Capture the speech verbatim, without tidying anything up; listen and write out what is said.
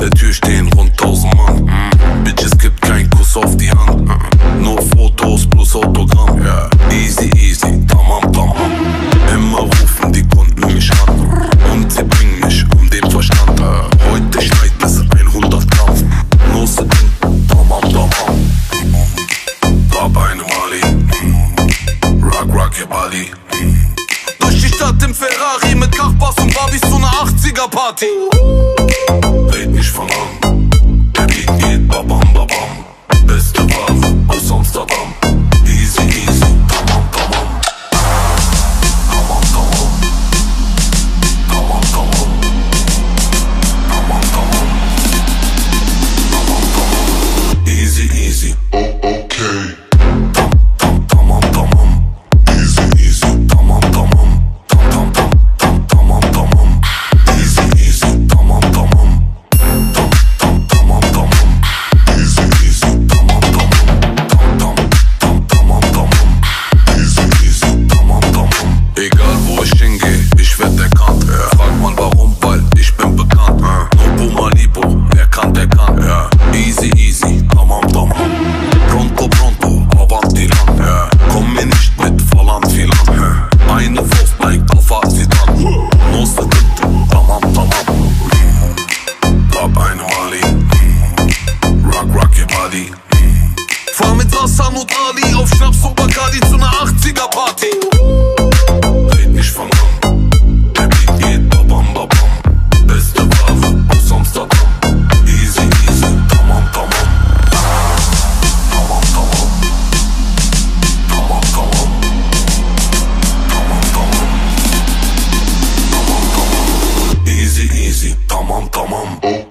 der Tür stehen rund tausend Mann. mm. Bitches gibt kein Kuss auf die Hand, mm. nur Fotos plus Autogramm. yeah. Easy, easy, tamam, tamam. Immer rufen die Kunden mich an und sie bringen mich um den Verstand. Heute schneit es hundert Gramm. Nur sie denken, tamam, tamam. Bab eine Mali, rock, rock your body. Durch die Stadt im Ferrari mit Kachbass und Barbies zu ner achtziger Party. Red nicht von an, der Beat geht babam, babam. Beste Ware aus Amsterdam. Easy, easy, tamam, tamam. Tamam, tamam. Tamam, tamam. Tamam, tamam. Tamam, tamam. Easy, easy. Oh, okay. Tam, tam, tamam, tamam. Easy, easy. Tamam, tamam. Tam, tam, tam, tam, tamam, tamam. Easy, easy. Tamam, tamam. Tam, tam, tamam, tamam. Easy, easy. Tamam, tamam. Tam, tam, tam, tamam, tamam. Easy, easy. Tamam, tamam. Egal wo ich hingehe, ich werd erkannt. Ja. Frag mal warum, weil ich bin bekannt. Ja. Nobu Malibu, wer kann, der kann. Ja. Easy, easy. Tamam, tamam. Pronto, pronto, avanti lang. Ja. Komm mir nicht mit Volland viel an. Ja. Eine Wurst bleibt auf Asidan. Los, der Tinte, tamam, tamam. Bab eine Mali, rock, rock your body. Fahr mit Hassan und Ali auf Schnaps und Bacardi zu ner achtziger Party. Red nicht von an, der Beat geht babam, babam. Beste Ware aus Amsterdam. Easy, easy, tamam, tamam. Tamam, tamam. Tamam, tamam. Tamam, tamam. Tamam, tamam. Easy, easy, tamam, tamam.